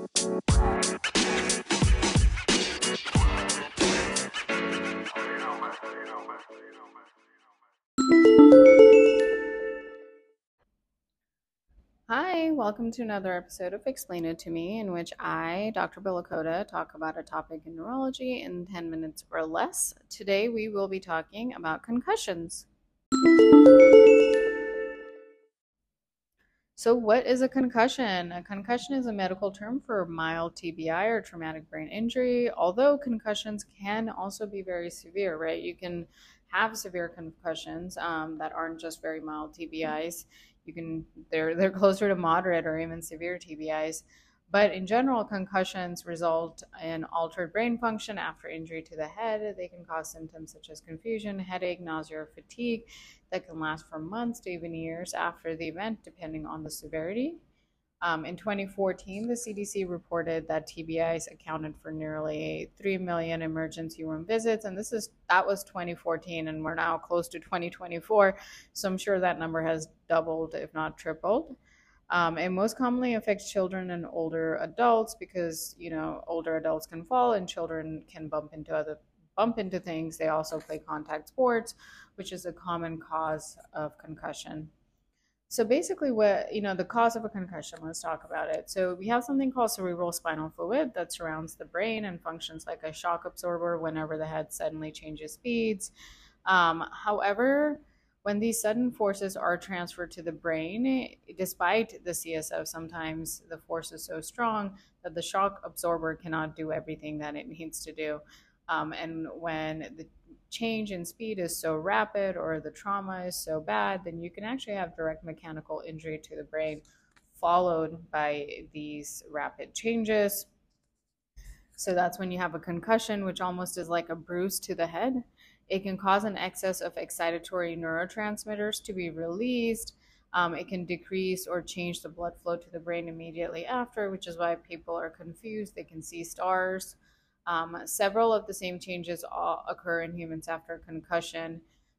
Hi, welcome to another episode of Explain It to Me, in which I, Dr. Bilakota, talk about a topic in neurology in 10 minutes or less. Today we will be talking about concussions. So, what is a concussion? A concussion is a medical term for mild TBI or traumatic brain injury, although concussions can also be very severe, right? You can have severe concussions that aren't just very mild TBIs. They're closer to moderate or even severe TBIs. But in general, concussions result in altered brain function after injury to the head. They can cause symptoms such as confusion, headache, nausea, or fatigue that can last for months to even years after the event, depending on the severity. In 2014, the CDC reported that TBIs accounted for nearly 3 million emergency room visits, and that was 2014, and we're now close to 2024, so I'm sure that number has doubled, if not tripled. It most commonly affects children and older adults because older adults can fall and children can bump into things. They also play contact sports, which is a common cause of concussion. So basically, the cause of a concussion, let's talk about it. So we have something called cerebral spinal fluid that surrounds the brain and functions like a shock absorber whenever the head suddenly changes speeds. However, when these sudden forces are transferred to the brain, despite the CSF, sometimes the force is so strong that the shock absorber cannot do everything that it needs to do. And when the change in speed is so rapid or the trauma is so bad, then you can actually have direct mechanical injury to the brain followed by these rapid changes. So that's when you have a concussion, which almost is like a bruise to the head. It can cause an excess of excitatory neurotransmitters to be released. It can decrease or change the blood flow to the brain immediately after, which is why people are confused. They can see stars. Several of the same changes occur in humans after concussion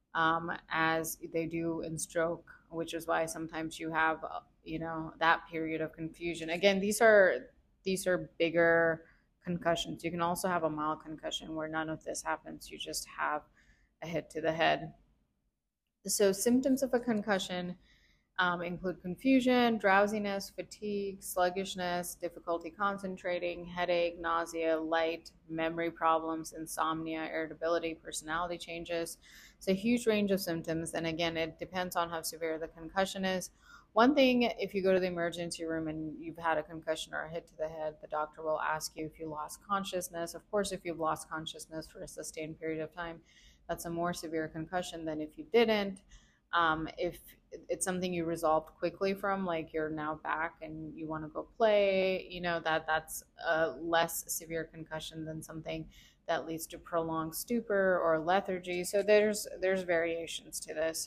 as they do in stroke, which is why sometimes you have, that period of confusion. Again, these are bigger concussions. You can also have a mild concussion where none of this happens. You just have a hit to the head. So symptoms of a concussion include confusion, drowsiness, fatigue, sluggishness, difficulty concentrating, headache, nausea, light, memory problems, insomnia, irritability, personality changes. It's a huge range of symptoms. And again, it depends on how severe the concussion is. One thing, if you go to the emergency room and you've had a concussion or a hit to the head, the doctor will ask you if you lost consciousness. Of course, if you've lost consciousness for a sustained period of time, that's a more severe concussion than if you didn't. If it's something you resolved quickly from, like you're now back and you want to go play, that's a less severe concussion than something that leads to prolonged stupor or lethargy. So there's variations to this.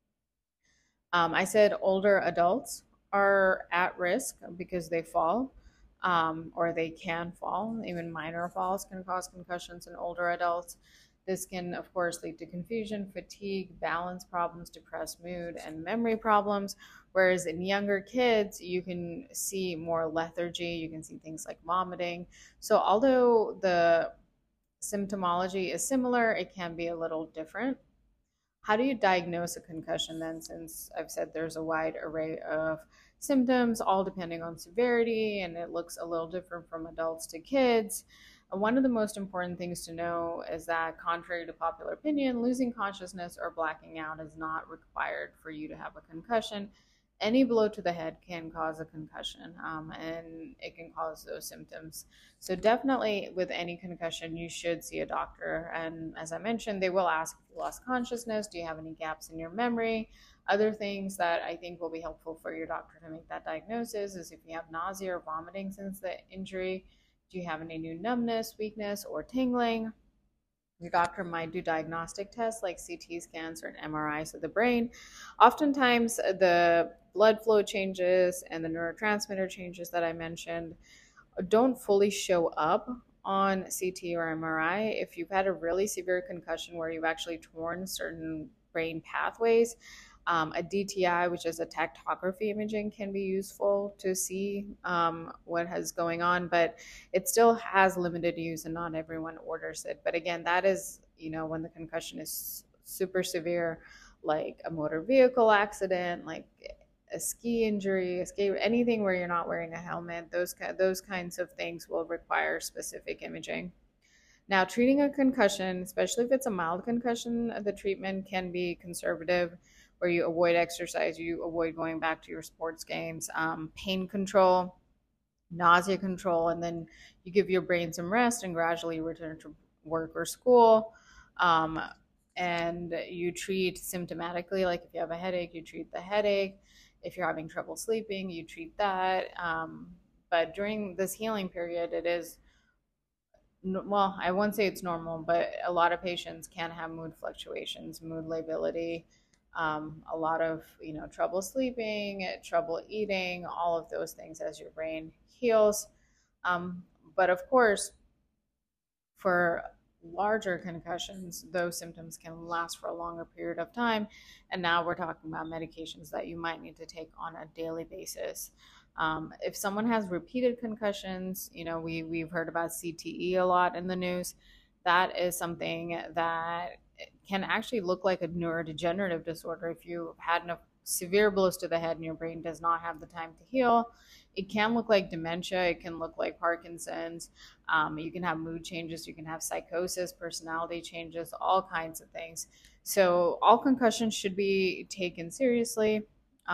I said older adults are at risk because they fall, or they can fall. Even minor falls can cause concussions in older adults. This can, of course, lead to confusion, fatigue, balance problems, depressed mood, and memory problems. Whereas in younger kids, you can see more lethargy, you can see things like vomiting. So, although the symptomology is similar, it can be a little different. How do you diagnose a concussion then, since I've said there's a wide array of symptoms, all depending on severity, and it looks a little different from adults to kids? And one of the most important things to know is that, contrary to popular opinion, losing consciousness or blacking out is not required for you to have a concussion. Any blow to the head can cause a concussion, and it can cause those symptoms. So definitely with any concussion, you should see a doctor. And as I mentioned, they will ask if you lost consciousness, do you have any gaps in your memory? Other things that I think will be helpful for your doctor to make that diagnosis is if you have nausea or vomiting since the injury, do you have any new numbness, weakness, or tingling? Your doctor might do diagnostic tests like CT scans or an MRIs of the brain. Oftentimes, the blood flow changes and the neurotransmitter changes that I mentioned don't fully show up on CT or MRI. If you've had a really severe concussion where you've actually torn certain brain pathways, A DTI, which is a tactography imaging, can be useful to see what is going on, but it still has limited use and not everyone orders it. But again, that is, when the concussion is super severe, like a motor vehicle accident, like a ski injury, escape, anything where you're not wearing a helmet, those kinds of things will require specific imaging. Now, treating a concussion, especially if it's a mild concussion, the treatment can be conservative, where you avoid exercise, you avoid going back to your sports games, pain control, nausea control, and then you give your brain some rest and gradually return to work or school. Um, and you treat symptomatically, like if you have a headache, you treat the headache. If you're having trouble sleeping, you treat that. But during this healing period, it is, well, I won't say it's normal, but a lot of patients can have mood fluctuations, mood lability, a lot of, trouble sleeping, trouble eating, all of those things as your brain heals. But of course, for larger concussions, those symptoms can last for a longer period of time. And now we're talking about medications that you might need to take on a daily basis. If someone has repeated concussions, we've heard about CTE a lot in the news. That is something that can actually look like a neurodegenerative disorder. If you've had enough severe blows to the head and your brain does not have the time to heal, it can look like dementia. It can look like Parkinson's. You can have mood changes. You can have psychosis, personality changes, all kinds of things. So all concussions should be taken seriously.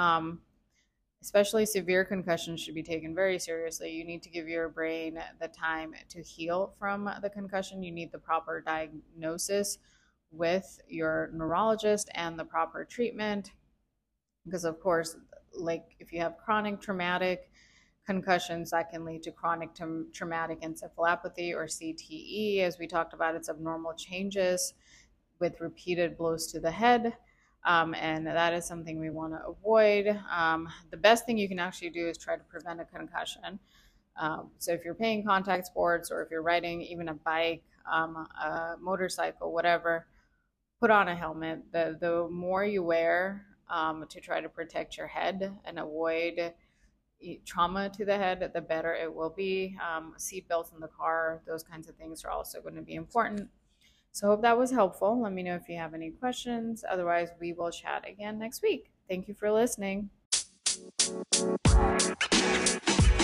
Especially severe concussions should be taken very seriously. You need to give your brain the time to heal from the concussion. You need the proper diagnosis with your neurologist and the proper treatment. Because, of course, like if you have chronic traumatic concussions, that can lead to chronic traumatic encephalopathy, or CTE. As we talked about, it's abnormal changes with repeated blows to the head. And that is something we want to avoid. The best thing you can actually do is try to prevent a concussion. So if you're playing contact sports, or if you're riding even a bike, a motorcycle, whatever, put on a helmet. The more you wear to try to protect your head and avoid trauma to the head, the better it will be. Seat belts in the car, those kinds of things are also going to be important. So I hope that was helpful. Let me know if you have any questions. Otherwise, we will chat again next week. Thank you for listening.